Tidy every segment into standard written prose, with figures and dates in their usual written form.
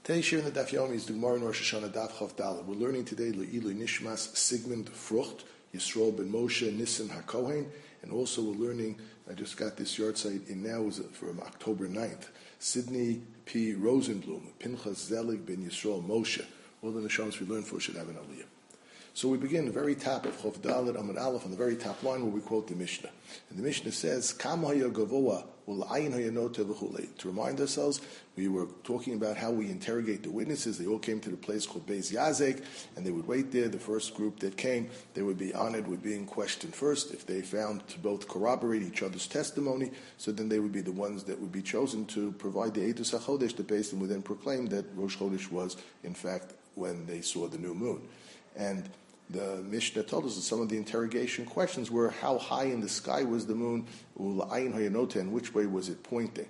Today's shir in the Daf Yomi is the Gemara in Rosh Hashanah Daf Chav Daled. We're learning today Le'ilu Nishmas Sigmund Frucht, Yisroel ben Moshe Nissen HaKohen, and also we're learning, I just got this yard site in now, is from October 9th, Sidney P. Rosenblum, Pinchas Zelig ben Yisroel Moshe. All the Neshamas we learned for should have an aliyah. So we begin the very top of Chav Daled Amud Aleph, on the very top line where we quote the Mishnah. And the Mishnah says, Kam haya gavoa ul'ayin haya noteh v'chulei. To remind ourselves, we were talking about how we interrogate the witnesses. They all came to the place called Beis Yazek, and they would wait there. The first group that came, they would be honored with being questioned first. If they found to both corroborate each other's testimony, so then they would be the ones that would be chosen to provide the Eidus HaChodesh. The Beis Din would then proclaim that Rosh Chodesh was, in fact, when they saw the new moon. And the Mishnah told us that some of the interrogation questions were how high in the sky was the moon, and which way was it pointing.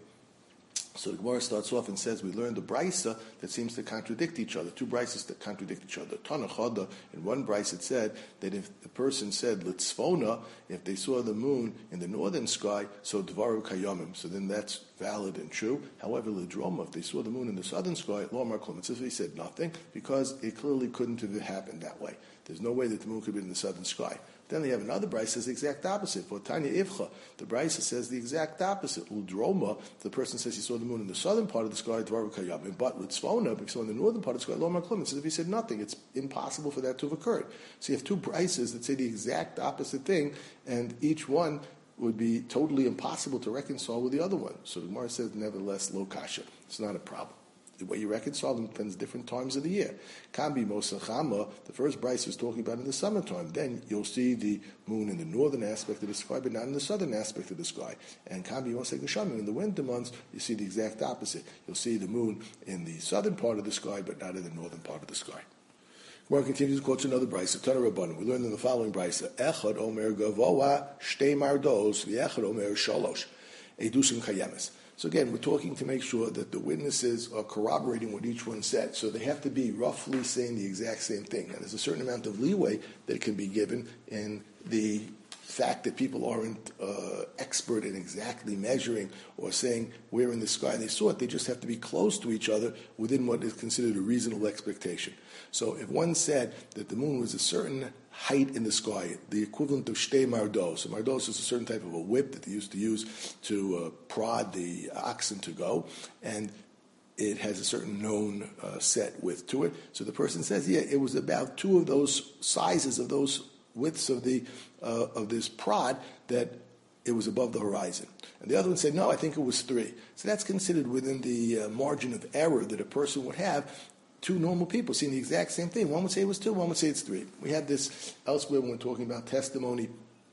So the Gemara starts off and says, we learned a brisa that seems to contradict each other, two brises that contradict each other. Tana Chada, in one brise it said that if the person said Litzfona, if they saw the moon in the northern sky, so Dvaru Kayamim, so then that's valid and true. However, Lidroma, if they saw the moon in the southern sky, Lo Mar Klum, he said nothing, because it clearly couldn't have happened that way. There's no way that the moon could be in the southern sky. Then they have another brisa says the exact opposite. For Tanya Ivcha, the brisa says the exact opposite. Udroma, the person says he saw the moon in the southern part of the sky, Dvaru Kayamim. But with Tzfona, if he saw in the northern part of the sky, Lo Mar Klum, it says if he said nothing, it's impossible for that to have occurred. So you have two brises that say the exact opposite thing, and each one would be totally impossible to reconcile with the other one. So the Gemara says, nevertheless, lo kasha. It's not a problem. The way you reconcile them depends different times of the year. Kambi Mosachama, the first Bryce is talking about in the summertime. Then you'll see the moon in the northern aspect of the sky, but not in the southern aspect of the sky. And Kambi Mosachama, in the winter months, you see the exact opposite. You'll see the moon in the southern part of the sky, but not in the northern part of the sky. Gemara continues to quote another brisa. Tana Rabbanan. We learned in the following brisa: Echad Omer Gavoa Shtei Mardos V'Echad Omer Shalosh Edusim Kayemes. So again, we're talking to make sure that the witnesses are corroborating what each one said. So they have to be roughly saying the exact same thing. And there's a certain amount of leeway that can be given in the fact that people aren't expert in exactly measuring or saying where in the sky they saw it. They just have to be close to each other within what is considered a reasonable expectation. So if one said that the moon was a certain height in the sky, the equivalent of shtei mardos. So mardos is a certain type of a whip that they used to use to prod the oxen to go, and it has a certain known set width to it. So the person says, yeah, it was about two of those sizes of those widths of the of this prod that it was above the horizon. And the other one said, no, I think it was three. So that's considered within the margin of error that a person would have. Two normal people seeing the exact same thing. One would say it was two, one would say it's three. We had this elsewhere when we're talking about testimony.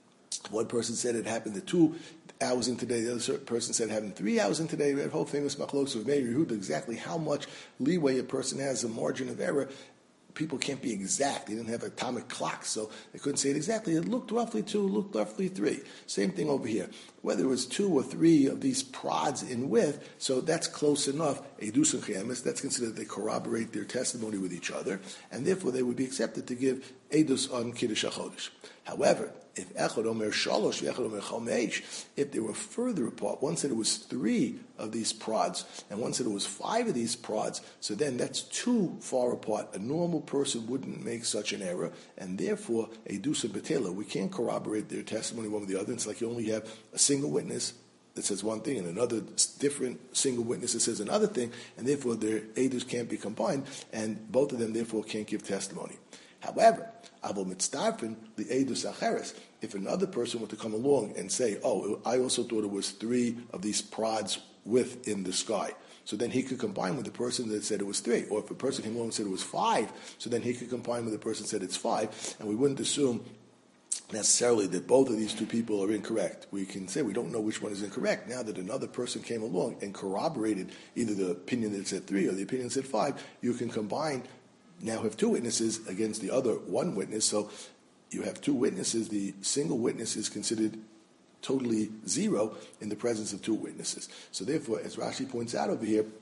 One person said it happened at 2 hours into the day. The other person said it happened 3 hours into the day. We had a whole famous machlokes of Meir Yehuda, exactly how much leeway a person has, a margin of error. People can't be exact. They didn't have atomic clocks, so they couldn't say it exactly. It looked roughly 2, looked roughly 3. Same thing over here. Whether it was 2 or 3 of these prods in width, so that's close enough. Edus and Chemes, that's considered they corroborate their testimony with each other, and therefore they would be accepted to give Edus on Kiddush HaChodesh. However, if Echad Omer Shalosh, Echad Omer Chomesh, if they were further apart, one said it was 3 of these prods, and one said it was 5 of these prods, so then that's too far apart. A normal person wouldn't make such an error, and therefore, Edus and Betela, we can't corroborate their testimony one with the other. It's like you only have a single witness that says one thing and another different single witness that says another thing, and therefore their edus can't be combined, and both of them therefore can't give testimony. However, Abel Mitzdarfen, the edus acheres, if another person were to come along and say, oh, I also thought it was 3 of these prods width in the sky, so then he could combine with the person that said it was 3. Or if a person came along and said it was 5, so then he could combine with the person that said it's 5, and we wouldn't assume necessarily that both of these two people are incorrect. We can say we don't know which one is incorrect. Now that another person came along and corroborated either the opinion that said 3 or the opinion that said 5, you can combine, now have 2 witnesses against the other one witness. So you have 2 witnesses. The single witness is considered totally 0 in the presence of 2 witnesses. So therefore, as Rashi points out over here,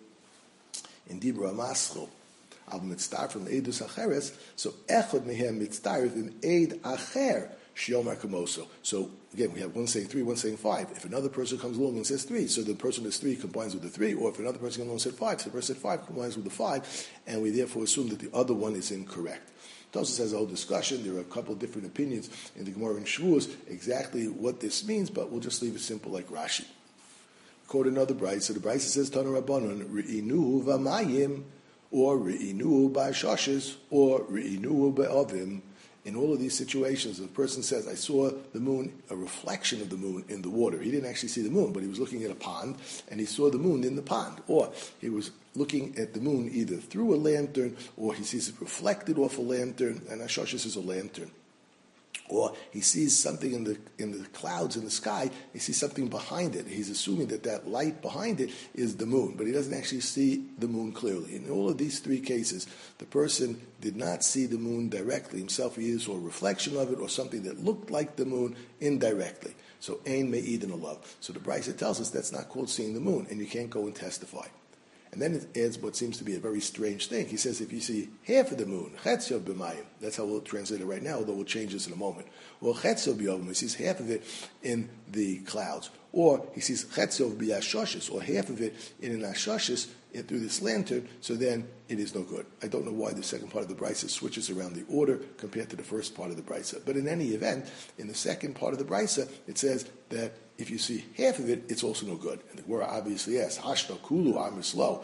in Dibra Maschel, Al Mitzdarf from Eidus Acheres, so Echad Mehem Mitzdarf in Eid Acher, Shiomar Kamoso. So again, we have one saying 3, one saying 5. If another person comes along and says 3, so the person who says 3 combines with the 3, or if another person comes along and says 5, so the person said 5 combines with the 5, and we therefore assume that the other one is incorrect. Tosfos has a whole discussion. There are a couple of different opinions in the Gemara and Shavuos exactly what this means, but we'll just leave it simple like Rashi. Quote another brayso. So the brayso says, Tana Rabbanon, Re'inuhu v'mayim, or Re'inuhu ba'ashashes, or Re'inuhu ba'avim. In all of these situations, if a person says, I saw the moon, a reflection of the moon in the water. He didn't actually see the moon, but he was looking at a pond, and he saw the moon in the pond. Or he was looking at the moon either through a lantern, or he sees it reflected off a lantern, and Ashashis is a lantern. Or he sees something in the clouds in the sky, he sees something behind it. He's assuming that light behind it is the moon, but he doesn't actually see the moon clearly. In all of these 3 cases, the person did not see the moon directly himself. He either saw a reflection of it or something that looked like the moon indirectly. So, ein me'idin alav. So the brayso tells us that's not called seeing the moon, and you can't go and testify. And then it adds what seems to be a very strange thing. He says if you see half of the moon, chetzio b'mayim, that's how we'll translate it right now, although we'll change this in a moment. Or chetzio b'yovim, he sees half of it in the clouds. Or he sees chetzio b'yashoshes, or half of it in an ashoshes through this lantern, so then it is no good. I don't know why the second part of the brayso switches around the order compared to the first part of the brayso. But in any event, in the second part of the brayso, it says that if you see half of it, it's also no good. And the Gemara obviously asks, Hashta kulu amislo,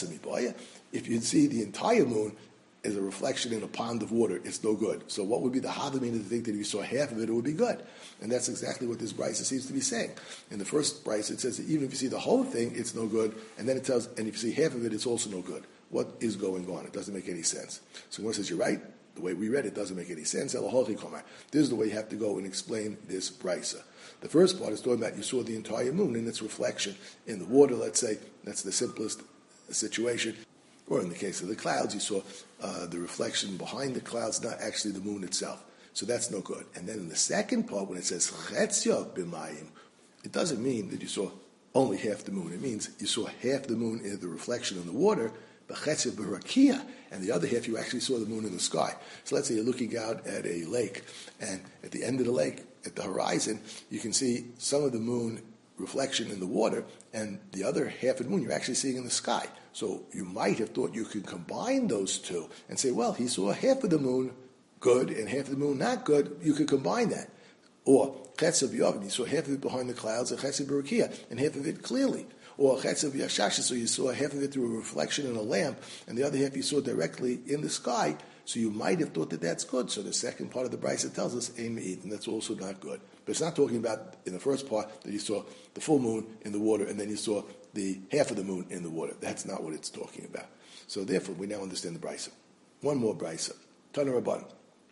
if you see the entire moon as a reflection in a pond of water, it's no good. So what would be the havamina to think that if you saw half of it, it would be good? And that's exactly what this brayso seems to be saying. In the first brayso, it says that even if you see the whole thing, it's no good. And then it tells, and if you see half of it, it's also no good. What is going on? It doesn't make any sense. So Gemara says, you're right. The way we read it doesn't make any sense. This is the way you have to go and explain this brayso. The first part is talking about you saw the entire moon in its reflection in the water, let's say. That's the simplest situation. Or in the case of the clouds, you saw the reflection behind the clouds, not actually the moon itself. So that's no good. And then in the second part, when it says chetzio b'mayim, it doesn't mean that you saw only half the moon. It means you saw half the moon in the reflection in the water, but chetzio b'rakia, and the other half you actually saw the moon in the sky. So let's say you're looking out at a lake, and at the end of the lake, at the horizon, you can see some of the moon reflection in the water, and the other half of the moon you're actually seeing in the sky. So you might have thought you could combine those two and say, well, he saw half of the moon good and half of the moon not good. You could combine that. Or chetzio b'yavim, you saw half of it behind the clouds, and chetzio b'rakia, and half of it clearly. Or chetzio b'yashashes, so you saw half of it through a reflection in a lamp, and the other half you saw directly in the sky. So you might have thought that that's good. So the second part of the brayso tells us ein me'id, and that's also not good. But it's not talking about in the first part that you saw the full moon in the water and then you saw the half of the moon in the water. That's not what it's talking about. So therefore, we now understand the brayso. One more brayso. Tana Rabban.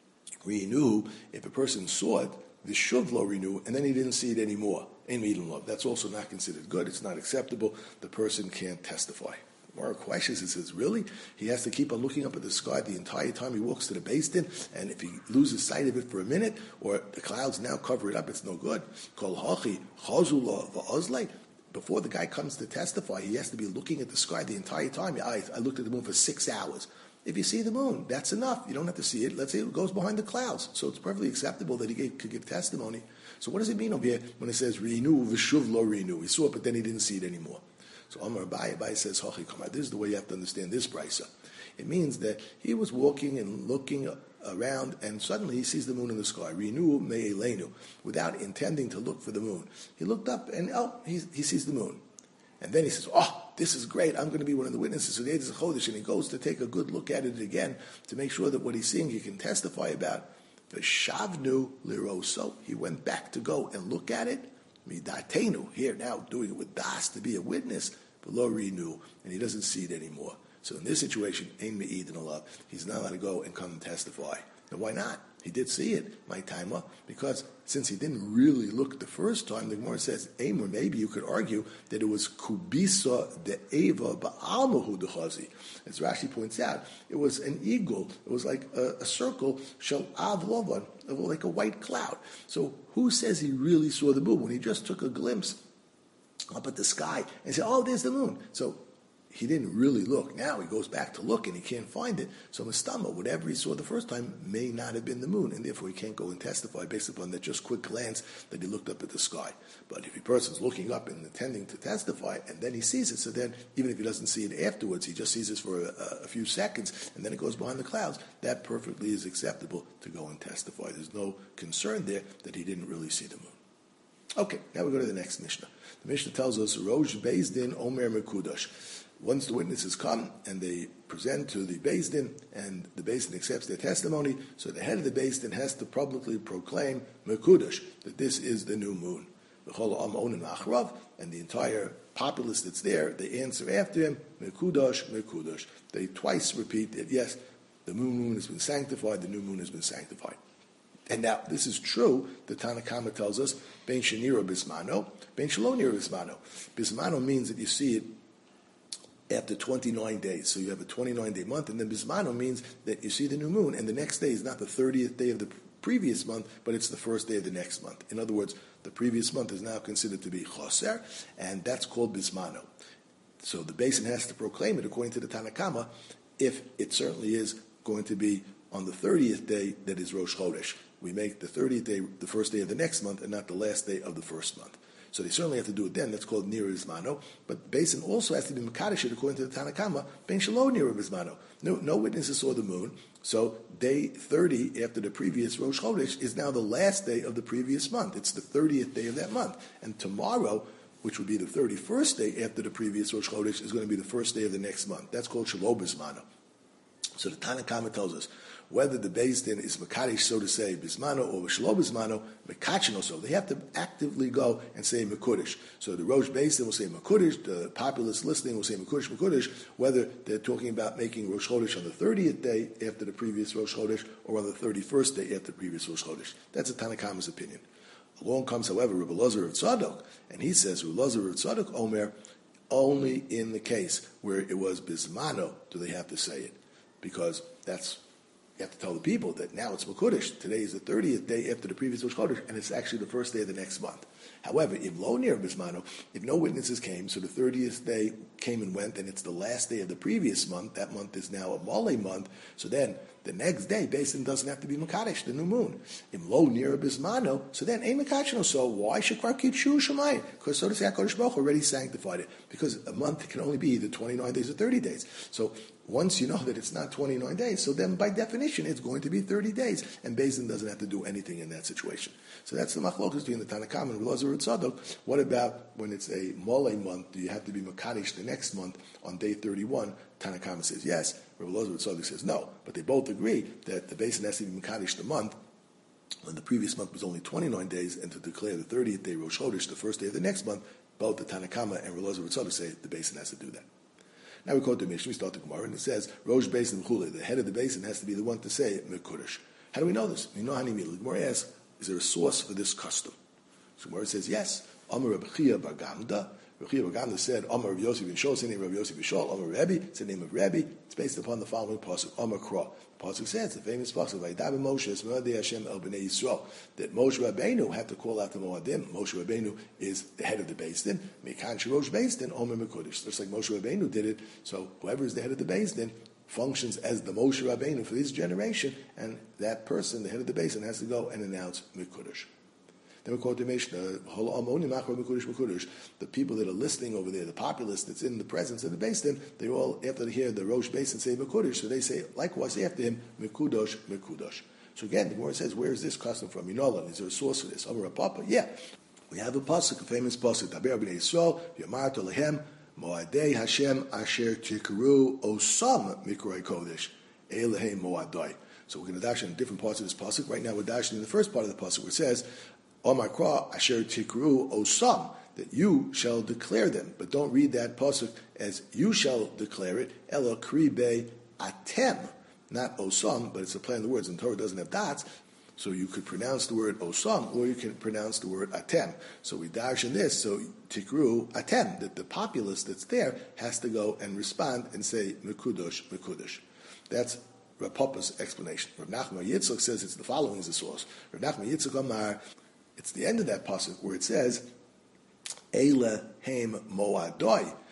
Renew, if a person saw it, the shuv lo renew, and then he didn't see it anymore. Ein me'id love. That's also not considered good. It's not acceptable. The person can't testify. More questions. It says, really? He has to keep on looking up at the sky the entire time he walks to the Beis Din, and if he loses sight of it for a minute, or the clouds now cover it up, it's no good. Kol hachi chazula va'ozlei. Before the guy comes to testify, he has to be looking at the sky the entire time. I looked at the moon for 6 hours. If you see the moon, that's enough. You don't have to see it. Let's say it goes behind the clouds. So it's perfectly acceptable that he could give testimony. So what does it mean over here when it says, renew v'shuv lo renew? He saw it, but then he didn't see it anymore. So Amar Abaye says, Hachi Kamar. This is the way you have to understand this brayso. It means that he was walking and looking around, and suddenly he sees the moon in the sky. Renew me'elenu, without intending to look for the moon. He looked up, and he sees the moon. And then he says, this is great. I'm going to be one of the witnesses of the Eidos HaChodesh. And he goes to take a good look at it again to make sure that what he's seeing he can testify about. V'shavnu liroso. He went back to go and look at it. Midatenu, here now doing it with das to be a witness, but lo renew, and he doesn't see it anymore. So in this situation, ein me'id alav, he's not allowed to go and come and testify. Now why not? He did see it, my timer, because since he didn't really look the first time, the Gemara says, or maybe you could argue that it was kubisa de eva ba'almahu dechazi. As Rashi points out, it was an eagle. It was like a circle, shel av lovan, like a white cloud. So who says he really saw the moon when he just took a glimpse up at the sky and said, there's the moon. So he didn't really look. Now he goes back to look and he can't find it. So Mistama, whatever he saw the first time may not have been the moon, and therefore he can't go and testify based upon that just quick glance that he looked up at the sky. But if a person's looking up and intending to testify, and then he sees it, so then even if he doesn't see it afterwards, he just sees it for a few seconds, and then it goes behind the clouds, that perfectly is acceptable to go and testify. There's no concern there that he didn't really see the moon. Okay, now we go to the next Mishnah. The Mishnah tells us, Rosh Beis Din Omer Mekudash. Once the witnesses come and they present to the Beis Din, and the Beis Din accepts their testimony, so the head of the Beis Din has to publicly proclaim Mekudash, that this is the new moon. And the entire populace that's there, they answer after him, Mekudash, Mekudash. They twice repeat that, yes, the moon has been sanctified, the new moon has been sanctified. And now, this is true, the Tanna Kama tells us, Ben Shenira Bismano, Ben Shalonira Bismano. Bismano means that you see it after 29 days. So you have a 29-day month, and then Bismano means that you see the new moon, and the next day is not the 30th day of the previous month, but it's the first day of the next month. In other words, the previous month is now considered to be Choser, and that's called Bismano. So the Beis Din has to proclaim it according to the Tanna Kama, if it certainly is going to be on the 30th day that is Rosh Chodesh. We make the 30th day the first day of the next month and not the last day of the first month. So they certainly have to do it then. That's called Nira Bismano. But Beis Din also has to be Mekadosh according to the Tanna Kama, Ben Shalom Nira Bismano. No witnesses saw the moon. So day 30 after the previous Rosh Chodesh is now the last day of the previous month. It's the 30th day of that month. And tomorrow, which would be the 31st day after the previous Rosh Chodesh, is going to be the first day of the next month. That's called Shalom Bismano. So the Tanna Kama tells us, whether the Beis Din is Mekadosh, so to say, Bismano or Shelo Bismano, Mekachino, so they have to actively go and say Mekudesh. So the Rosh Beis Din will say Mekudesh, the populace listening will say Mekudesh, Mekudesh, whether they're talking about making Rosh Chodesh on the 30th day after the previous Rosh Chodesh or on the 31st day after the previous Rosh Chodesh. That's a Tanna Kama's opinion. Along comes, however, Rabbi Elazar of Tzadok, and he says, Rabbi Elazar of Tzadok, Omer, only in the case where it was Bismano do they have to say it, because that's you have to tell the people that now it's Mekudesh. Today is the 30th day after the previous Rosh Chodesh, and it's actually the first day of the next month. However, if lo near Bismano, if no witnesses came, so the 30th day came and went, and it's the last day of the previous month, that month is now a Mole month, so then the next day, Beis Din doesn't have to be Mekadosh, the new moon. If lo near Bismano, so then ain't Mekachno. So why should Kvarkit Shu Shemayim? Because so to say, HaKadosh Baruch Hu already sanctified it, because a month can only be either 29 days or 30 days. So once you know that it's not 29 days, so then by definition it's going to be 30 days, and Beis Din doesn't have to do anything in that situation. So that's the machlokas between the Tanna Kama and Elazar Tzadok. What about when it's a Mole month? Do you have to be Mekadosh the next month on day 31? Tanna Kama says yes. Rabbi Elazar Tzadok says no. But they both agree that the Beis Din has to be Mekadosh the month when the previous month was only 29 days, and to declare the 30th day Rosh Chodesh, the first day of the next month, both the Tanna Kama and Rabbi Elazar Tzadok say the Beis Din has to do that. Now we quote the Mishnah, we start the Gemara, and it says, Rosh Beis Din Chule, the head of the Beis Din has to be the one to say Mekudesh. How do we know this? We know Hani Mila. The Gemara asks, is there a source for this custom? So the Gemara says, yes. Amar Reb Chia bar Gamda. Reb Chia bar Gamda said, Amar Reb Yossi ben Shol, it's the name of Reb Yossi ben Shol. Amar Rebbe, it's the name of Rebbe. It's based upon the following pasuk, Amar Kra. The pasuk says, the famous pasuk, Vayidaber Moshe es Moadei Hashem el Bnei Yisrael, that Moshe Rabbeinu had to call out the Moadim. Moshe Rabbeinu is the head of the Beis Din. Mekan Shorosh Beis Din, Omer Mekudesh. Just like Moshe Rabbeinu did it, so whoever is the head of the Beis Din functions as the Moshe Rabbeinu for this generation, and that person, the head of the Beis Din, has to go and announce Mekudesh. Then we quote the Mishnah, the people that are listening over there, the populace that's in the presence of the Beis Din, they all, after they hear the Rosh Beis Din say Mekudesh, so they say likewise after him, Mekudosh, Mekudosh. So again, the Gemara says, where is this custom from? Is there a source for this? Amar Papa, yeah. We have a pasuk, a famous pasuk, Daber b'nei Yisrael, Yomar to lehem, Moadei Hashem asher tikru osam mikroi kodesh, Elehem Moadai. So we're going to dash in different parts of this pasuk. Right now we're dashing in the first part of the pasuk where it says, Omar Kra asher tikru osam, that you shall declare them. But don't read that pasuk as you shall declare it. Elo kribe atem, not osam, but it's a play on the words, and Torah doesn't have dots. So you could pronounce the word osam, or you can pronounce the word atem. So we dash in this, so tikru atem, that the populace that's there has to go and respond and say mekudosh, mekudosh. That's Rav Papa's explanation. Rav Nachman Yitzchak says it's the following is the source. Rav Nachman Yitzchak Amar, it's the end of that pasuk where it says, Elehem Moadoi.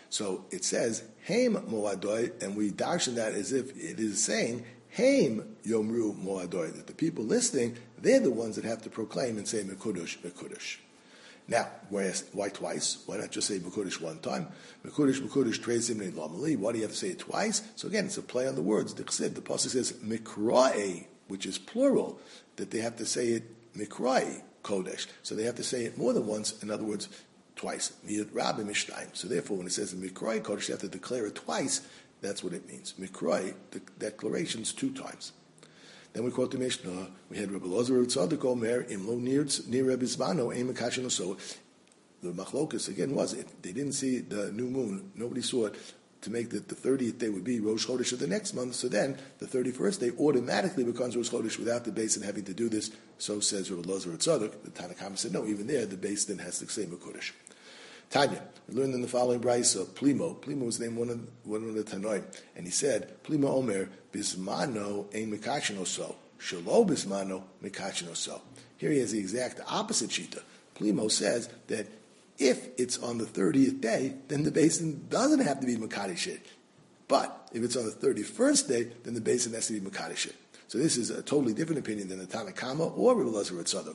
So it says, Haim Moadoi, and we darshan that as if it is saying, Haim Yomru Moadoi, that the people listening, they're the ones that have to proclaim and say Mekudesh, Mekudesh. Now, why twice? Why not just say Mekudesh one time? Mekudesh, Mekudesh, Trezim, Nein Lamali. Why do you have to say it twice? So again, it's a play on the words. The pasuk says Mikrae, which is plural, that they have to say it Mikrae Kodesh. So they have to say it more than once. In other words, twice. Rabbi Mishtayim. So therefore, when it says Mikrae Kodesh, you have to declare it twice. That's what it means. Mikrae, the declarations 2 times. Then we quote the Mishnah. We had Rabbi Lozer Tzadok Omer Imlo near Rabbi Zmano Ein Mekashin. So the machlokus again was if they didn't see the new moon, nobody saw it, to make that the 30th day would be Rosh Chodesh of the next month. So then the 31st day automatically becomes Rosh Chodesh without the Beis Din having to do this. So says Rabbi Lozer Tzadok. The Tanna Kama said no. Even there, the Beis Din has to say Mekudesh. Tanya, we learned in the following brayso, Plimo. Plimo was named one of the Tanoim, and he said, Plimo Omer, Bismano ein Mikachino so. Shalo Bismano Mikachino so. Here he has the exact opposite shita. Plimo says that if it's on the 30th day, then the Beis Din doesn't have to be Mekadesh it. But if it's on the 31st day, then the Beis Din has to be Mekadesh it. So this is a totally different opinion than the Tanna Kama or Rabbi Lozer Tzadok.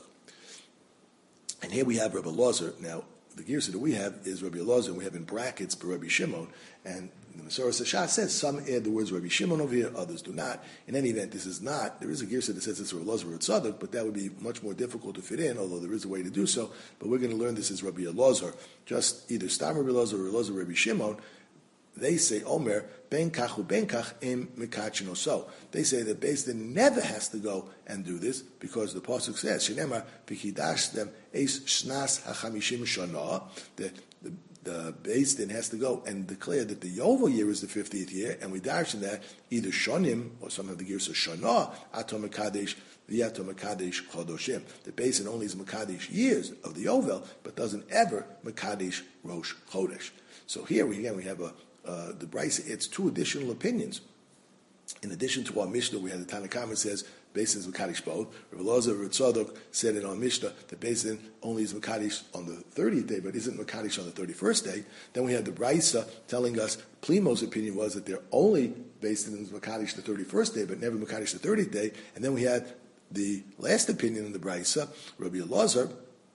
And here we have Rabbi Lozer. Now, the girsa that we have is Rabbi Elazar, and we have in brackets for Rabbi Shimon, and the Masorah Sashah says some add the words Rabbi Shimon over here, others do not. In any event, this is not, there is a girsa that says it's Rabbi Elazar or Tzadok, but that would be much more difficult to fit in, although there is a way to do so, but we're going to learn this as Rabbi Elazar, just either Stam Rabbi Elazar or Elazar Rabbi Shimon. They say, Omer, ben kach u ben kach im mikachino so. They say that Beis Din never has to go and do this because the pasuk says, Shenemar v'kidash them eis shnas hachamishim shana. The Beis Din has to go and declare that the Yovel year is the 50th year, and we darshan that either shonim or some of the gears of shana atom mekadesh v'atom mekadesh chodoshim. The Beis Din only is mekadesh years of the Yovel, but doesn't ever mekadesh rosh chodesh. So here we have the Brisa, it's 2 additional opinions. In addition to our Mishnah, we have the Tanna Kama says Beis Din is Mekadesh both. Rabbi Elazar Tzadok said in our Mishnah that Beis Din only is Mekadesh on the 30th day, but isn't Mekadesh on the 31st day. Then we had the Brisa telling us Plimo's opinion was that they're only Beis Din is Mekadesh the 31st day, but never Mekadesh the 30th day. And then we had the last opinion in the Brisa, Rabbi Elazar,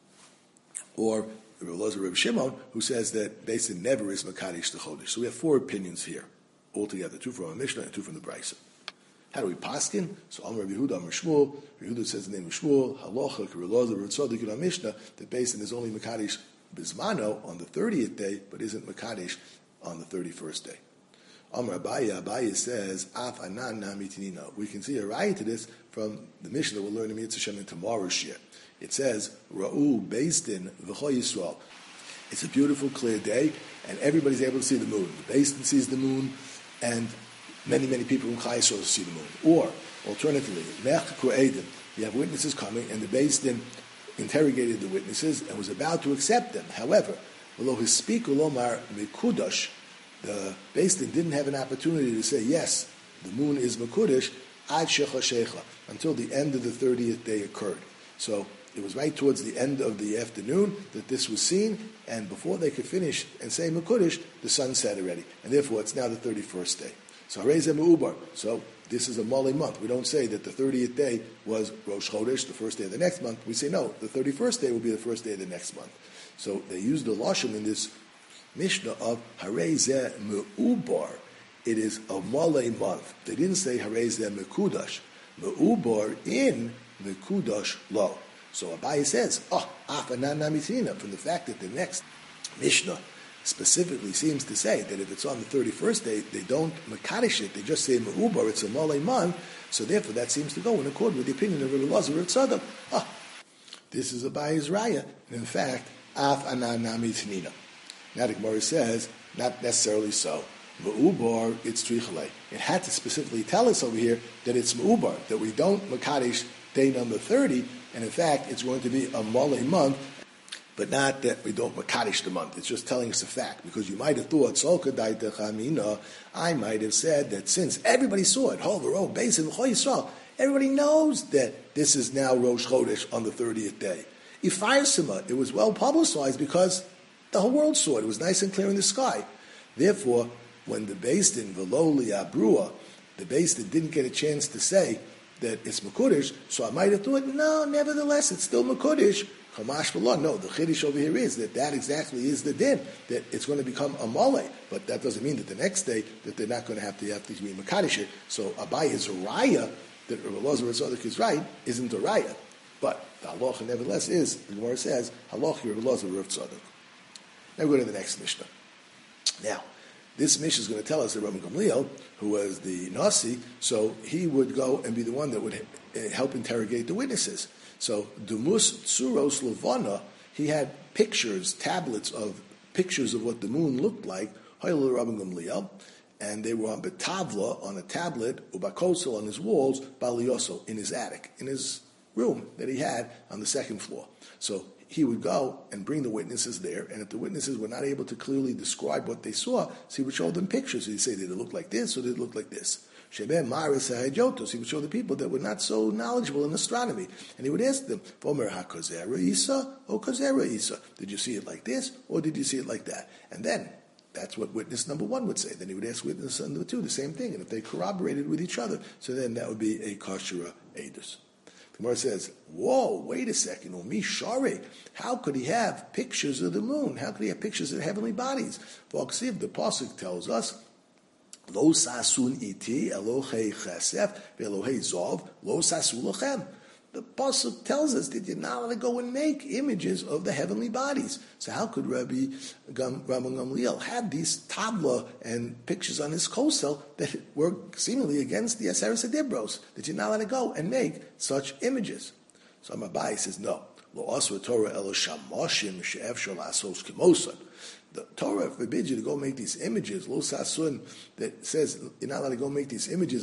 or Rabbi Elazar Rabbi Shimon, who says that Beis Din never is Mekadesh the Chodesh. So we have 4 opinions here, altogether, 2 from our Mishnah and 2 from the Brisa. How do we paskin? So Amar Rabbi Yehuda, Amar Shmuel. Rabbi Yehuda says the name of Shmuel, Halacha, Rabbi Elazar, Rabbi Tzadok in our Mishnah, that Beis Din is only Mekadesh Bismano on the 30th day, but isn't Mekadesh on the 31st day. Amar Abaye says, Af anan namitinina. We can see a raya to this from the Mishnah we'll learn in Mitzvah Shem in tomorrow's shir. It says, Ra'u Beis Din v'cho Yisrael. It's a beautiful, clear day, and everybody's able to see the moon. The Beis Din sees the moon, and many, many people in Chai Yisrael see the moon. Or, alternatively, Mech Ku'edim, you have witnesses coming, and the Beis Din interrogated the witnesses and was about to accept them. However, although his speak ulomar mekudash, the Beis Din didn't have an opportunity to say, yes, the moon is mekudash, ad shecha shecha, until the end of the 30th day occurred. So, it was right towards the end of the afternoon that this was seen, and before they could finish and say Mekudesh, the sun set already. And therefore, it's now the 31st day. So, Harei Ubar. So, this is a Mali month. We don't say that the 30th day was Rosh Chodesh, the first day of the next month. We say, no, the 31st day will be the first day of the next month. So, they used the Lashon in this Mishnah of Harei Ubar. It is a Mali month. They didn't say Harei Mekudash. Ubar in Mekudash lo. So Abaye says, from the fact that the next Mishnah specifically seems to say that if it's on the 31st day, they don't Mekadesh it, they just say Me'ubar, it's a Malay month, so therefore that seems to go in accord with the opinion of Rabbi Elazar or Tzadok. This is Abaye's Raya, and in fact, Af Ananami Tanina. Now the Gemara says, not necessarily so. Me'ubar, it's Trichalei. It had to specifically tell us over here that it's Me'ubar, that we don't Mekadesh day number 30, and in fact, it's going to be a Malay month, but not that we don't Makadesh the month. It's just telling us a fact, because you might have thought, I might have said that since everybody saw it, everybody knows that this is now Rosh Chodesh on the 30th day. Ifarsima, it was well publicized because the whole world saw it. It was nice and clear in the sky. Therefore, when the Beis Din Veloli Abrua, the Beis Din didn't get a chance to say that it's Mekudesh, so I might have thought, no, nevertheless, it's still Mekudesh. Chamash B'Lo. No, the Chiddush over here is that exactly is the din, that it's going to become a mole. But that doesn't mean that the next day that they're not going to have to be Mekadesh. So Abai is a raya, that Rabbi Elazar Tzadok is right, isn't a raya. But the halacha nevertheless is, the Gemara says, halacha Rabbi Elazar Rav Tzadok. Now we go to the next Mishnah. Now, this Mishnah is going to tell us that Rabbi Gamliel, who was the Nasi, so he would go and be the one that would help interrogate the witnesses. So, Dumus Tsuros Levana, he had pictures, tablets of pictures of what the moon looked like, Hayel Rabbi Gamliel, and they were on Betavla, on a tablet, Ubakosel on his walls, Balioso, in his attic, in his room that he had on the second floor. So, he would go and bring the witnesses there, and if the witnesses were not able to clearly describe what they saw, so he would show them pictures. He'd say, did it look like this, or did it look like this? Sheben Maris Hajotos, he would show the people that were not so knowledgeable in astronomy. And he would ask them, Vomer HaKozera Isa, or Kozera Isa. Did you see it like this, or did you see it like that? And then, that's what witness number one would say. Then he would ask witness number two, the same thing. And if they corroborated with each other, so then that would be a Kashura Edus. The Gemara says, whoa, wait a second, Umi Shari, how could he have pictures of the moon? How could he have pictures of heavenly bodies? The Pasuk tells us, Lo sasun iti Elohei chesef ve'Elohei zov lo sasu lochem. The Pasuk tells us that you're not allowed to go and make images of the heavenly bodies. So how could Rabbi Gamliel have these tabla and pictures on his kosel that were seemingly against the Aseret Dibros, that you're not allowed to go and make such images? So Abai says, no. Lo asra Torah elo shamoshim she'efshar la'asos k'mosan. The Torah forbids you to go make these images, lo sasun, that says you're not allowed to go make these images,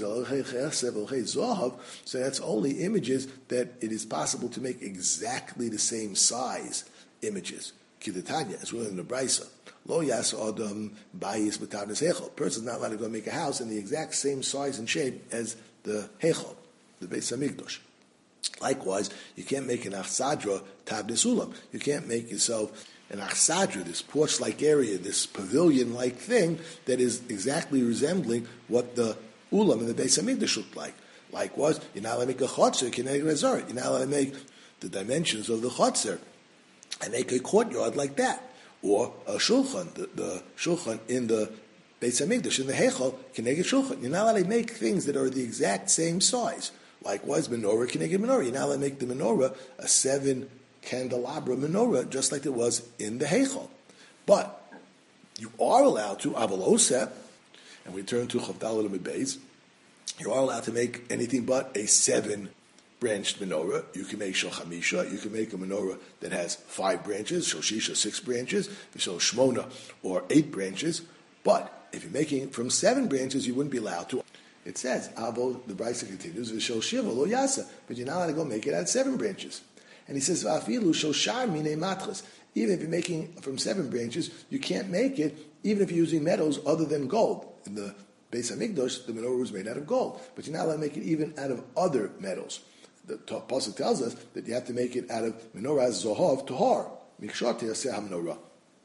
so that's only images that it is possible to make exactly the same size images. Kidatanya, as well in the Brisa. Lo yas adam bayis b'tavnes hechol. Person's not allowed to go make a house in the exact same size and shape as the hechol, the Beis Hamikdash. Likewise, you can't make an achsadra tabnes ulam. You can't make yourself an achsadra, this porch-like area, this pavilion-like thing that is exactly resembling what the ulam in the Beis Hamikdash looked like. Likewise, you're not allowed to make a chotzer, kineg rezaret. You're not allowed to make the dimensions of the chotzer and make a courtyard like that. Or a shulchan, the shulchan in the Beis Hamikdash, in the Heichal, kineg shulchan. You're not allowed to make things that are the exact same size. Likewise, menorah, kineg menorah. You're not allowed to make the menorah a 7-candelabra menorah, just like it was in the Heichal. But you are allowed to, avaloseh, and we turn to Chavdal Beis, you are allowed to make anything but a 7-branched menorah. You can make Shulchamisha, you can make a menorah that has 5 branches, Shoshisha 6 branches, Shmona or 8 branches. But if you're making it from 7 branches, you wouldn't be allowed to. It says, Avo, the Brisa continues, V'shol Shiva lo Yasa, but you're not allowed to go make it at 7 branches. And he says, V'afilu shoshar mine matras. Even if you're making from 7 branches, you can't make it, even if you're using metals other than gold. In the Beis Hamikdash, the menorah was made out of gold, but you're not allowed to make it even out of other metals. The Pasuk tells us that you have to make it out of menorah zohav tahar, mikshar te'aseh ha-menorah.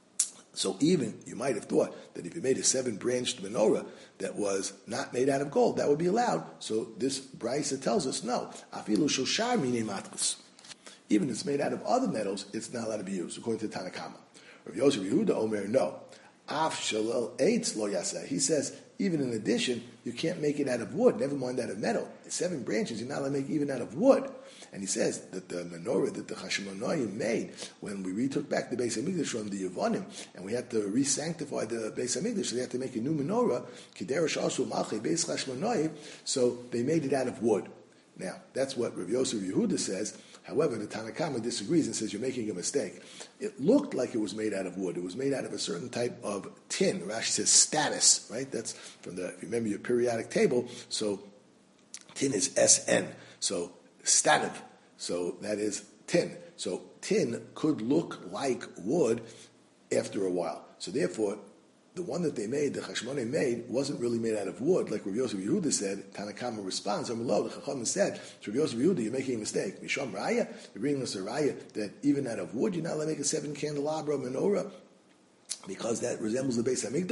So even, you might have thought that if you made a 7-branched menorah that was not made out of gold, that would be allowed. So this Brisa tells us, no, afilu shoshar mine matras. Even if it's made out of other metals, it's not allowed to be used, according to Tanna Kama. Rav Yosef Yehuda Omer, no. Af shalal eitz lo yaseh. He says, even in addition, you can't make it out of wood, never mind out of metal. 7 branches, you're not allowed to make even out of wood. And he says that the menorah that the Hashmonaim made, when we retook back the Beis Hamikdash from the Yevonim, and we had to re-sanctify the Beis Hamikdash, so they had to make a new menorah, Kiderash Asu Malchei Beis Hashmonaim, so they made it out of wood. Now, that's what Rav Yosef Yehuda says. However, the Tanna Kama disagrees and says you're making a mistake. It looked like it was made out of wood. It was made out of a certain type of tin. Rashi says status, right? That's from the, if you remember your periodic table, so tin is SN. So stativ, so that is tin. So tin could look like wood after a while. So therefore, the one that they made, the Chashmoneh made, wasn't really made out of wood, like Rav Yosef Yehuda said. Tanna Kama responds, Amalo, the Chacham said, to Rav Yosef Yehuda, you're making a mistake. Misham Raya, you're bringing us a Raya that even out of wood, you're not allowed to make a 7-candelabra menorah, because that resembles the Beis Hamikdash.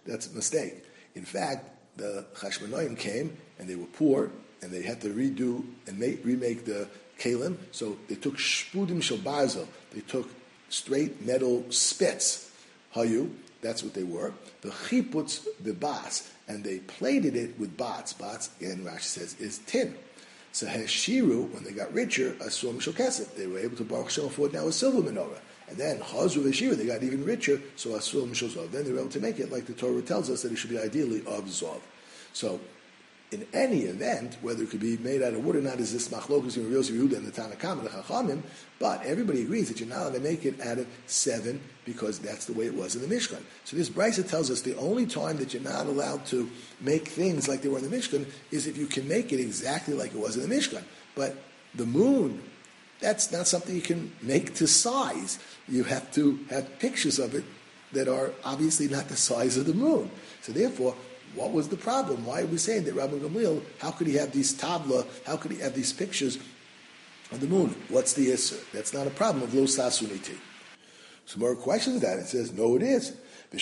That's a mistake. In fact, the Chashmonaim came and they were poor and they had to redo and remake the Kalim. So they took Shpudim Shel Barzel. They took straight metal spits. Hayu, that's what they were. The Chiputz Bibas, and they plated it with bats. Bats, again, Rashi says, is tin. So Heshiru, when they got richer, Asum Shel Kesef. They were able to Baruch Shem afford now a silver menorah. And then Chazru Veshiru, they got even richer, so Asum Shel Zov. Then they were able to make it like the Torah tells us that it should be ideally of Zov. So, in any event, whether it could be made out of wood or not, is this machlokus in Rav Yosef Yehuda and the Tanna Kamma and the Chachamim, but everybody agrees that you're not allowed to make it out of 7 because that's the way it was in the Mishkan. So this Brisa tells us the only time that you're not allowed to make things like they were in the Mishkan is if you can make it exactly like it was in the Mishkan. But the moon, that's not something you can make to size. You have to have pictures of it that are obviously not the size of the moon. So therefore, what was the problem? Why are we saying that Rabbi Gamliel, how could he have these tabla, how could he have these pictures of the moon? What's the issue? That's not a problem of lo sasuniti. Some more questions of that. It says, no, it is.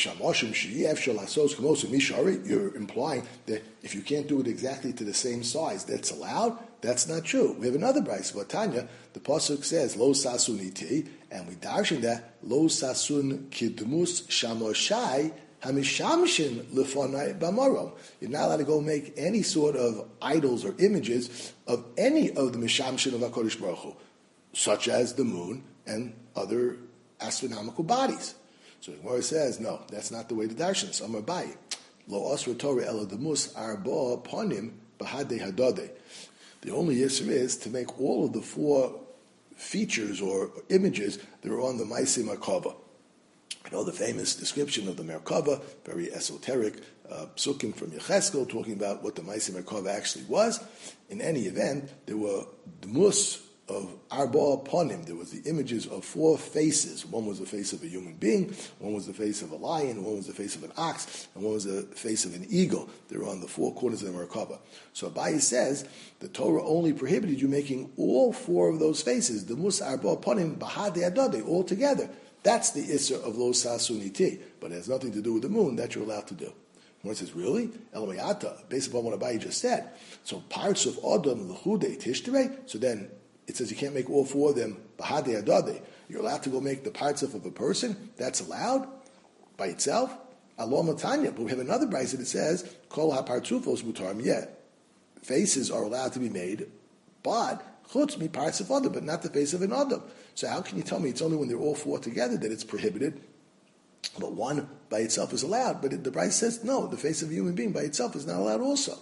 You're implying that if you can't do it exactly to the same size, that's allowed? That's not true. We have another brayso. Vatanya, the pasuk says, lo sasuniti, and we darshan that, lo sasun kidmus shamoshai, Hamishamshin lefonai b'marom. You're not allowed to go make any sort of idols or images of any of the mishamshin of HaKadosh Baruch Hu, such as the moon and other astronomical bodies. So the Gemara says, no, that's not the way to darshan this. Amar Abaye, lo asra Torah elo demus arba ponim b'hadei hadodei. The only issue is to make all of the 4 features or images that are on the Ma'aseh Merkava. You know the famous description of the Merkava, very esoteric psukim from Yecheskel, talking about what the Ma'aseh Merkava actually was. In any event, there were dmus of arba ponim. There was the images of 4 faces. One was the face of a human being, one was the face of a lion, one was the face of an ox, and one was the face of an eagle. They were on the 4 corners of the Merkava. So Abaye says the Torah only prohibited you making all 4 of those faces, dmus arba ponim bahadei adodei, all together. That's the Isser of Lo Sasuniti, but it has nothing to do with the moon. That you're allowed to do. One says, really? Elamayata, based upon what Abaye just said. So parts of Adam L'chude Tishtere, so then it says you can't make all 4 of them Bahade Adade. You're allowed to go make the parts of a person. That's allowed by itself. Allah Matanya. But we have another brayso that says, Kol HaPartzufos Mutarim. Yeah, faces are allowed to be made, but chutz mi parts of Adam, but not the face of an Adam. So how can you tell me it's only when they're all 4 together that it's prohibited, but one by itself is allowed? But the Brayso says, no, the face of a human being by itself is not allowed also.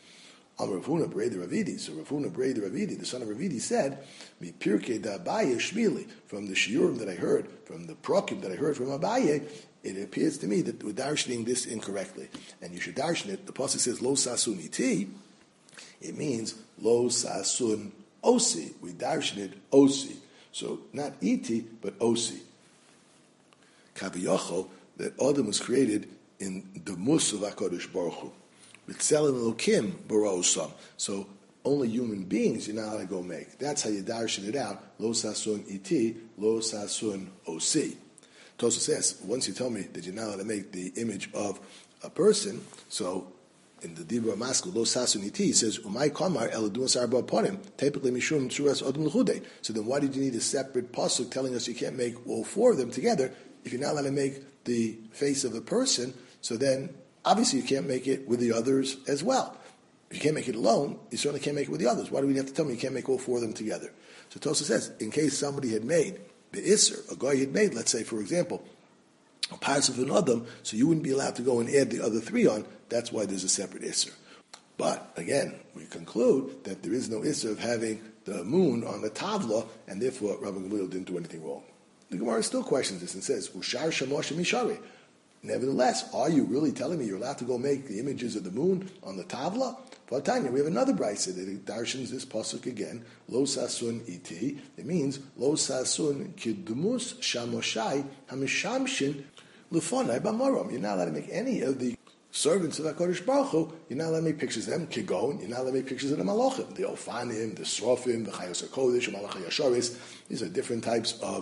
Rav Huna Brei the Ravidi. So Rav Huna Brei the Ravidi, the son of Ravidi, said, Mi pirke da Abaye shmili, from the shiurim that I heard, from the prokim that I heard from Abaye, it appears to me that we're darshaning this incorrectly. And you should darshan it. The pasuk says, Lo sasun iti. It means, Lo sasun osi. We darshan it osi. So not iti, but osi. Kaviyocho, that Adam was created in the mus of HaKadosh Baruch Hu. B'tselem Elokim barosam. So only human beings you're not allowed to go make. That's how you darshan it out. Lo sasun iti, lo sasun osi. Tosa says, once you tell me that you're not allowed to make the image of a person, so in the Dibra Maskul, Lo Sasun Iti, it says, Umay Kamar Eladun Sarba Ponim, typically Mishum Tzuras Odum L'chude. So then why did you need a separate pasuk telling us you can't make all 4 of them together if you're not allowed to make the face of a person? So then, obviously you can't make it with the others as well. If you can't make it alone, you certainly can't make it with the others. Why do we have to tell me you can't make all 4 of them together? So Tosa says, in case somebody had made the Isser, a guy had made, let's say, for example, a parts of an Adam, so you wouldn't be allowed to go and add the other 3 on. That's why there's a separate Isser. But, again, we conclude that there is no Isser of having the moon on the Tavla, and therefore Rabbi Gamliel didn't do anything wrong. The Gemara still questions this and says, Ushar Shamosh Mishari. Nevertheless, are you really telling me you're allowed to go make the images of the moon on the Tavla? Vatanya, we have another brayso that darshans this pasuk again. Lo sasun iti. It means lo sasun kidmus shamoshai hamishamshin lefonai b'marom. You're not allowed to make any of the servants of HaKadosh Baruch Hu. You're not allowed to make pictures of them. Kigon. You're not allowed to make pictures of the malachim, the ofanim, the srofim, the chayos hakodesh, the malachai yasharis. These are different types of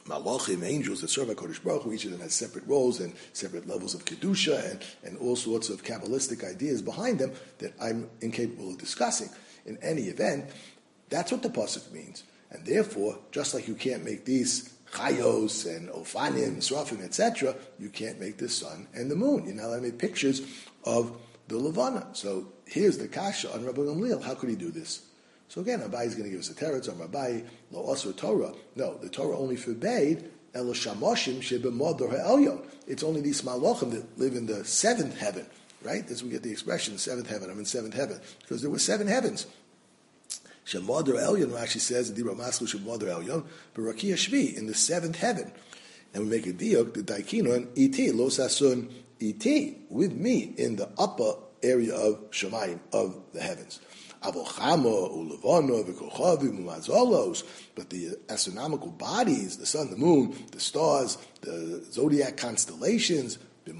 Malachim, angels that serve HaKadosh Baruch Hu, each of them has separate roles and separate levels of Kedusha and all sorts of Kabbalistic ideas behind them that I'm incapable of discussing. In any event, that's what the Pasuk means. And therefore, just like you can't make these Chayos and Ofanim, Srafim, etc., you can't make the sun and the moon. You're not allowed to make pictures of the Levana. So here's the Kasha on Rabbi Gamliel. How could he do this? So again, Abai is going to give us a teretz on Rabbi lo osur Torah. No, the Torah only forbade elo shamoshim shebemodor ha'elyon. It's only these malachim that live in the seventh heaven, right? That's where we get the expression seventh heaven. I'm in seventh heaven because there were seven heavens. Shemodor elyon Rashi says Dibra Maslu shemodor elyon barakia shvi in the seventh heaven, and we make a diuk the daikinon iti lo sasun iti with me in the upper area of Shemayim of the heavens. But the astronomical bodies, the sun, the moon, the stars, the zodiac constellations, they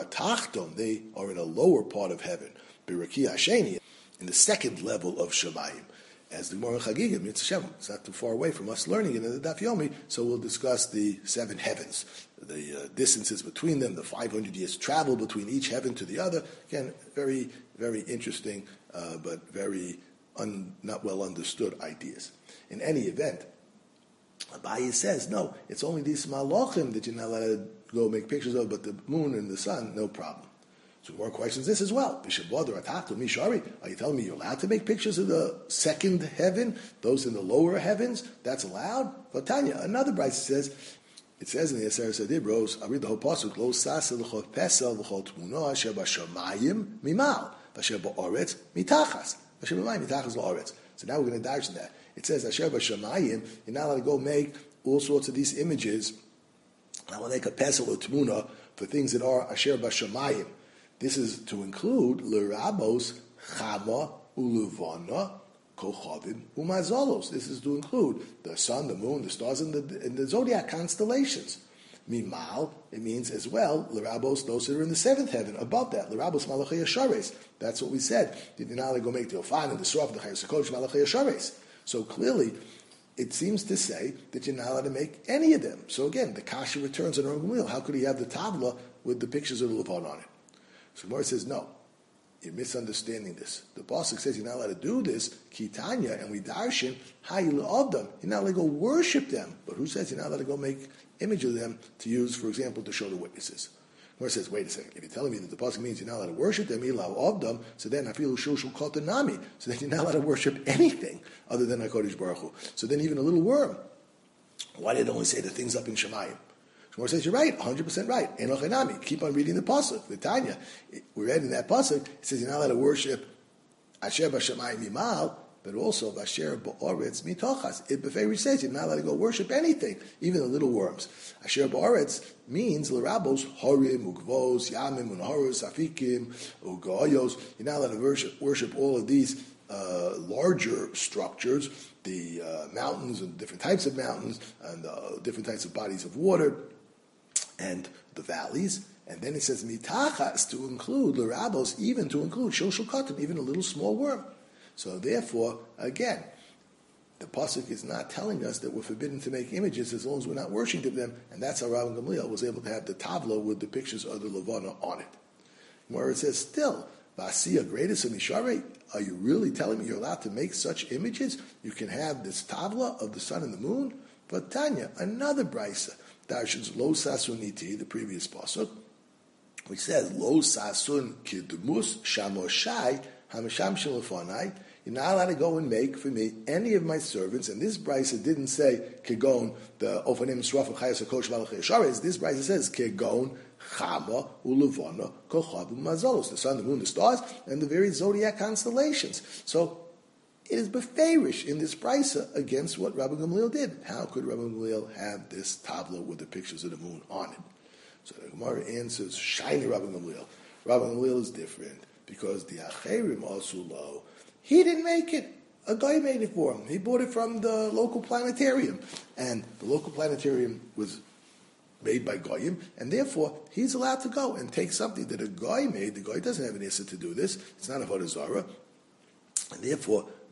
are in a lower part of heaven, in the second level of Shemayim. As the Gemara Chagigah, it's not too far away from us learning it in the Daf Yomi, so we'll discuss the seven heavens, the distances between them, the 500 years travel between each heaven to the other. Again, very, very interesting, but very not well understood ideas. In any event, Abaye says, no, it's only these malachim that you're not allowed to go make pictures of, but the moon and the sun, no problem. So more questions this as well. Are you telling me you're allowed to make pictures of the second heaven, those in the lower heavens? That's allowed? But Tanya, another brayso says, it says in the Aseret Adibros, I'll read the whole pasuk, Lo sasa l'chot pesel l'chot tmuna asher b'shamayim mimal, asher ba'oretz mitachas, asher b'mayim mitachas la'oretz. So now we're going to dive into that. It says, asher b'shamayim, you're not allowed to go make all sorts of these images. I will make a pesel or tmuna for things that are asher b'shamayim. This is to include l'rabos chama uluvana kochavim umazolos. This is to include the sun, the moon, the stars, and the zodiac constellations. Mimal, it means as well l'rabos, those that are in the seventh heaven above that. L'rabos malachei yashares. That's what we said. Did you not go make the ofan and the suraf and the chayos hakodesh malachei yashares? So clearly, it seems to say that you're not allowed to make any of them. So again, the kasha returns on Rabbi Gamliel. How could he have the tabla with the pictures of the Levon on it? So Gemara says, no, you're misunderstanding this. The pasuk says you're not allowed to do this, kitanya, and we darshan, hayil of them. You're not allowed to go worship them. But who says you're not allowed to go make images of them to use, for example, to show the witnesses? Gemara says, wait a second, if you're telling me that the pasuk means you're not allowed to worship them, ilau of them, so then afilu shulshul kotanami, so then you're not allowed to worship anything other than HaKadosh Baruch Hu. So then even a little worm. Why did it only say the things up in Shemayim? Gemara says, you're right, 100% right. Enoch enami. Keep on reading the pasuk. The Tanya, we read in that pasuk, it says you're not allowed to worship Asher b'shamayim mimal, but also Asher ba'oretz mitochas. It beferish says you're not allowed to go worship anything, even the little worms. Asher ba'oretz means l'rabos horim, ugvos, yamim, unhoros, afikim, ugoyos. You're not allowed to worship all of these larger structures, the mountains and different types of mountains and different types of bodies of water, and the valleys, and then it says mitachas to include l'rabos, even to include shoshul katim, even a little small worm. So therefore, again, the pasuk is not telling us that we're forbidden to make images as long as we're not worshiping them, and that's how Rabbi Gamliel was able to have the tabla with the pictures of the Levana on it. Where it says still, Vasiya greatest of Misharei, are you really telling me you're allowed to make such images? You can have this tabla of the sun and the moon? But Tanya, another brayso, Darshans Lo Sasun Iti, the previous pasuk, which says Lo Sasun Kidmus Shamoshai Hamasham Shalafonai. You're not allowed to go and make for me any of my servants. And this brayso didn't say Kegon the Ofanim Sraf Chayos Hakodesh Malachei Yashares. This brayso says Kegon Chama Ulevana Kochav Mazolos, the sun, the moon, the stars, and the various zodiac constellations. So it is beferish in this brayso against what Rabbi Gamliel did. How could Rabbi Gamliel have this tabla with the pictures of the moon on it? So the Gemara answers, shiny Rabbi Gamliel. Rabbi Gamliel is different because the Acherim Asulo, he didn't make it. A guy made it for him. He bought it from the local planetarium. And the local planetarium was made by Goyim, and therefore he's allowed to go and take something that a guy made. The guy doesn't have an issa to do this. It's not a Avodah Zarah. And therefore,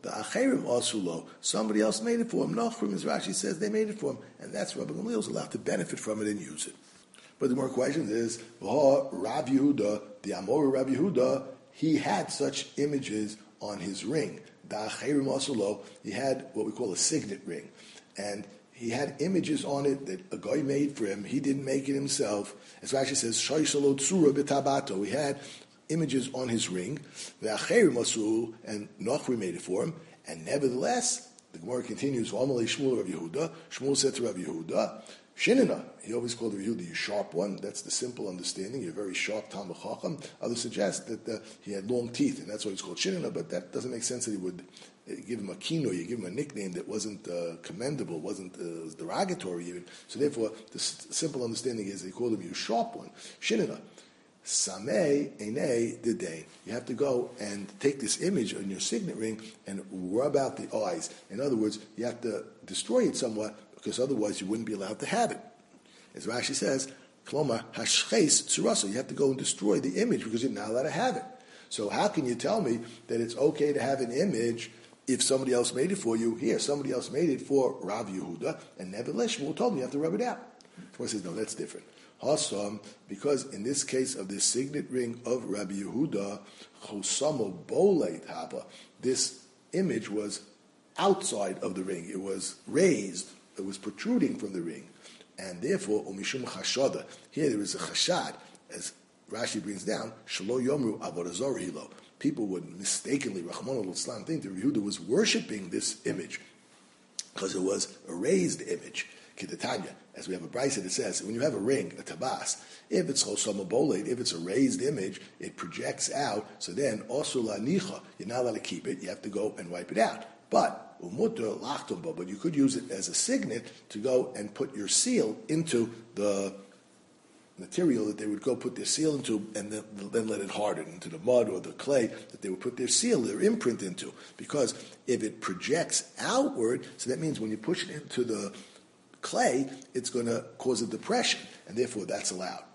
The Acherim Asulo, somebody else made it for him. Nachrim, as Rashi says, they made it for him. And that's Rabbi Gamliel is allowed to benefit from it and use it. But the more question is, Rav Yehuda, the Amor Rav Yehuda, he had such images on his ring. The Acherim Asulo, he had what we call a signet ring. And he had images on it that a guy made for him. He didn't make it himself. As Rashi says, Shoishalo Tsura B'tabato. He had images on his ring. The Acherim Asul, and Nachri made it for him. And nevertheless, the Gemara continues, Amalei Shmuel Rav Yehuda. Shmuel said to Rav Yehuda, Shinina. He always called Rav Yehuda, you sharp one. That's the simple understanding. You're very sharp, Talmud Chacham. Others suggest that he had long teeth, and that's why he's called Shinina, but that doesn't make sense that he would give him a kino, you give him a nickname that wasn't commendable, wasn't was derogatory even. So therefore, the simple understanding is they called him you sharp one. Shinina. Sameh Einei Didain. You have to go and take this image on your signet ring and rub out the eyes. In other words, you have to destroy it somewhat because otherwise you wouldn't be allowed to have it. As Rashi says, Klomar Hashches Tsurasa. You have to go and destroy the image because you're not allowed to have it. So how can you tell me that it's okay to have an image if somebody else made it for you? Here, somebody else made it for Rav Yehuda, and nevertheless, Shmuel told me you have to rub it out. Shmuel says, no, that's different. Hasam, because in this case of this signet ring of Rabbi Yehuda, Chosamo Boleit Haba, this image was outside of the ring. It was raised. It was protruding from the ring. And therefore, Umishum Chashada, here there is a chashad, as Rashi brings down, Shalo Yomru Avodah Zarah Hilo. People would mistakenly, Rachmana litzlan, think that Yehuda was worshipping this image because it was a raised image. Kidatanya, as we have a brisa that says, when you have a ring, a tabas, if it's chosama boled, if it's a raised image, it projects out. So then, also la nicha, you're not allowed to keep it. You have to go and wipe it out. But umutter lachtomba, but you could use it as a signet to go and put your seal into the material that they would go put their seal into and then let it harden into the mud or the clay that they would put their seal, their imprint into. Because if it projects outward, so that means when you push it into the clay, it's going to cause a depression, and therefore that's allowed.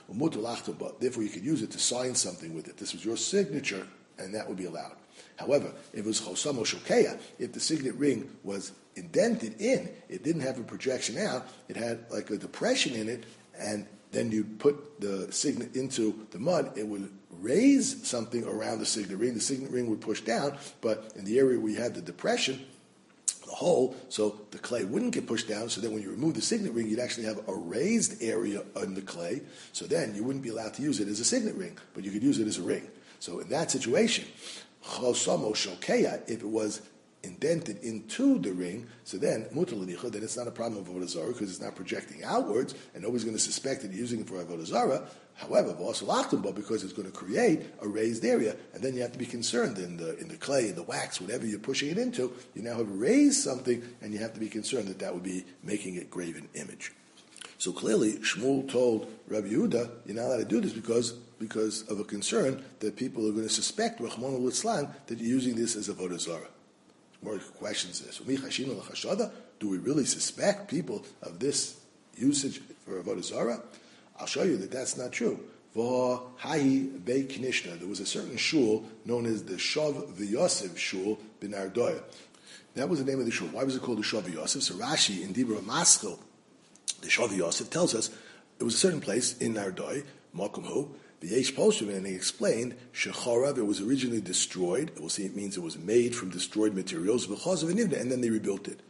Therefore you could use it to sign something with it. This was your signature, and that would be allowed. However, if it was chosam or shokeya, if the signet ring was indented in, it didn't have a projection out, it had like a depression in it, and then you put the signet into the mud, it would raise something around the signet ring would push down, but in the area where you had the depression, the hole, so the clay wouldn't get pushed down, so then when you remove the signet ring, you'd actually have a raised area on the clay, so then you wouldn't be allowed to use it as a signet ring, but you could use it as a ring. So in that situation, chosamo shokeya, if it was indented into the ring, so then mutaladicha, then it's not a problem of avodah zarah because it's not projecting outwards, and nobody's going to suspect that you're using it for avodah zarah. However, but because it's going to create a raised area, and then you have to be concerned in the clay, in the wax, whatever you're pushing it into, you now have raised something, and you have to be concerned that would be making it graven image. So clearly, Shmuel told Rabbi Yehuda, you're not allowed to do this because of a concern that people are going to suspect, Rachmana litzlan, that you're using this as avodah zarah. More questions this. Do we really suspect people of this usage for avodah zarah? I'll show you that that's not true. There was a certain shul known as the Shav V'Yosef Shul bin Ardoya. That was the name of the shul. Why was it called the Shav V'Yosef? So Rashi in Dibra Maskil, the Shav V'Yosef tells us it was a certain place in Ardoy, Makumhu, the Yesh Postum, and he explained Shechorav, it was originally destroyed. We'll see it means it was made from destroyed materials, and then they rebuilt it.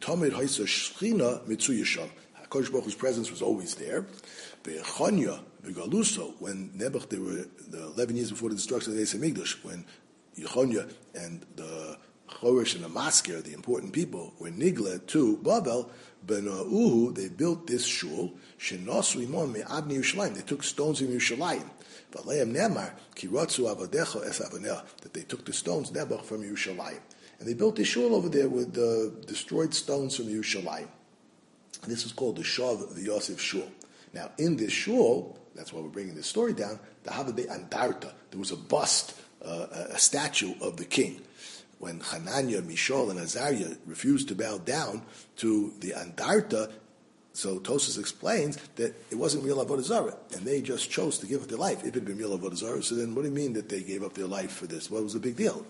Kodesh Baruch Hu's presence was always there. Be'echanya, be'galuso, when Nebuch, were the 11 years before the destruction of the Eis HaMikdash, when Yechonya and the Chorish and the Masker, the important people, were nigla to Babel, Bena'uhu, they built this shul, Shenosu imon me'abni Yerushalayim, they took stones from Yerushalayim. V'aleim nemar, ki ratzu avadecha es avaneh, that they took the stones, Nebuch, from Yerushalayim. And they built this shul over there with destroyed stones from Yerushalayim. This was called the Shav V'Yosef Shul. Now, in this shul, that's why we're bringing this story down, the Havadei Andarta, there was a bust, a statue of the king. When Hananiah, Mishael, and Azariah refused to bow down to the Andarta, so Tosas explains that it wasn't real Avodah Zarah, and they just chose to give up their life. If it had been real Avodah Zarah, so then what do you mean that they gave up their life for this? What was the big deal?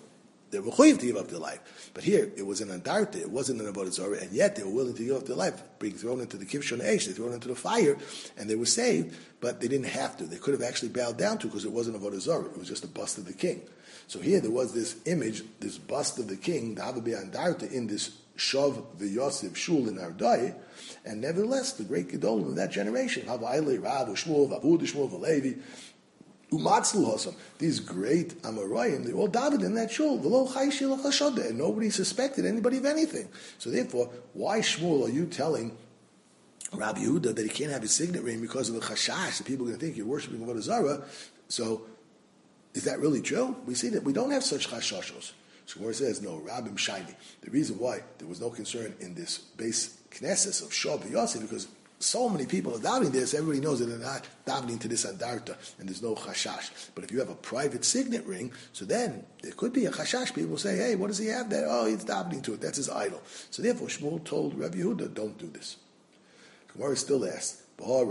they were choiv to give up their life. But here, it was an andarta, it wasn't an avodah zarah, and yet they were willing to give up their life, being thrown into the kivshon eish, they thrown into the fire, and they were saved, but they didn't have to. They could have actually bowed down to, because it wasn't avodah zarah, it was just a bust of the king. So here there was this image, this bust of the king, the Hava Andarta, in this Shav v'Yosef Shul in Ardai, and nevertheless, the great Gedolim of that generation, Hava Ailei, Rav, Shmuel, Vavud, Shmuel, Valevi, Umatzlu Hosam, these great Amoraim, they all davened in that shul, and nobody suspected anybody of anything. So therefore, why, Shmuel, are you telling Rabbi Yehuda that he can't have his signet ring because of the chashash, that people are going to think you're worshiping Avodah Zarah? So, is that really true? We see that we don't have such chashashos. So Gemara says, no, Rabbim Shaini. The reason why there was no concern in this base Knesset of Shav v'Yosef, because so many people are davening this, everybody knows that they're not davening to this andarta, and there's no chashash. But if you have a private signet ring, so then there could be a chashash. People will say, hey, what does he have there? Oh, he's davening to it. That's his idol. So therefore, Shmuel told Rabbi Yehuda, don't do this. Gemara still asks,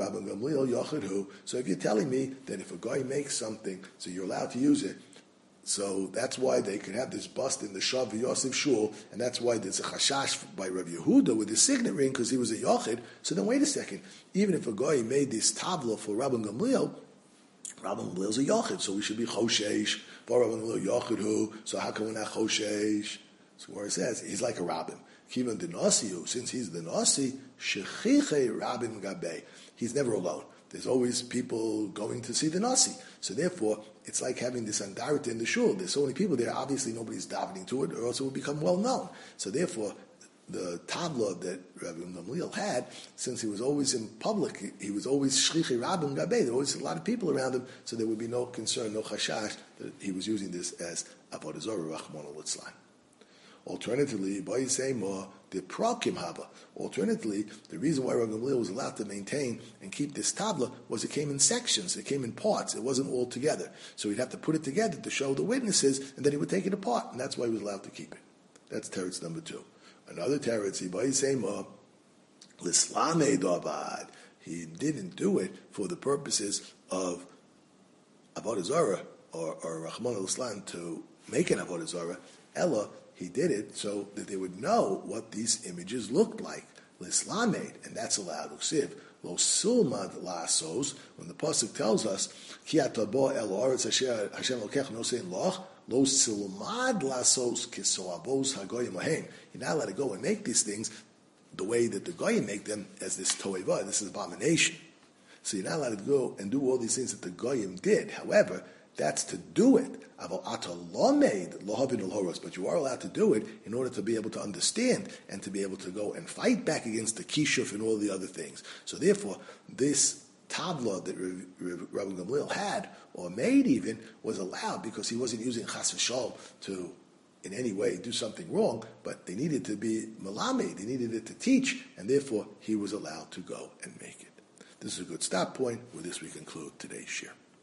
so if you're telling me that if a guy makes something, so you're allowed to use it, so that's why they could have this bust in the Shav v'Yosef Shul, and that's why there's a chashash by Rabbi Yehuda with his signet ring, because he was a yochid. So then wait a second, even if a guy made this tavla for Rabbi Gamliel is a yochid, so we should be choshesh, for Rabbi Gamliel yochid who, so how come we're not choshesh? So where it says, he's like a rabbin. Kivan Dinasiu, since he's the Nasi, Shechiche Rabbin Gabe. He's never alone. There's always people going to see the Nasi. So therefore, it's like having this andarta in the shul. There's so many people there, obviously nobody's davening to it, or else it will become well known. So therefore, the tabla that Rabbi Gamliel had, since he was always in public, he was always Shchiche Rabbin Gabe. There were always a lot of people around him, so there would be no concern, no chashash, that he was using this as Avodah Zarah Rachmana litzlan. Alternatively, by saying more, the prakim haba. Alternatively, the reason why Rabbi Gamliel was allowed to maintain and keep this tabla was it came in sections, it came in parts, it wasn't all together. So he'd have to put it together to show the witnesses, and then he would take it apart, and that's why he was allowed to keep it. That's teretz number 2. Another teretz, by saying more, l'slame davad. He didn't do it for the purposes of Avodah Zarah or Rachmana litzlan to make an Avodah Zarah. Ella, he did it so that they would know what these images looked like. L'slamed, and that's allowed. Uksiv, lo silmad lasos, when the pasuk tells us, ki atabo el oretz Hashem lokech nosein loch, lo silmad lasos kisoabos hagoyim ahem. You're not allowed to go and make these things the way that the goyim make them, as this toeva, this is abomination. So you're not allowed to go and do all these things that the goyim did. However, that's to do it. But you are allowed to do it in order to be able to understand and to be able to go and fight back against the kishuf and all the other things. So therefore, this tabla that Rabbi Gamliel had, or made even, was allowed because he wasn't using chas v'shol to in any way do something wrong, but they needed to be malame, they needed it to teach, and therefore he was allowed to go and make it. This is a good stop point. With this we conclude today's shir.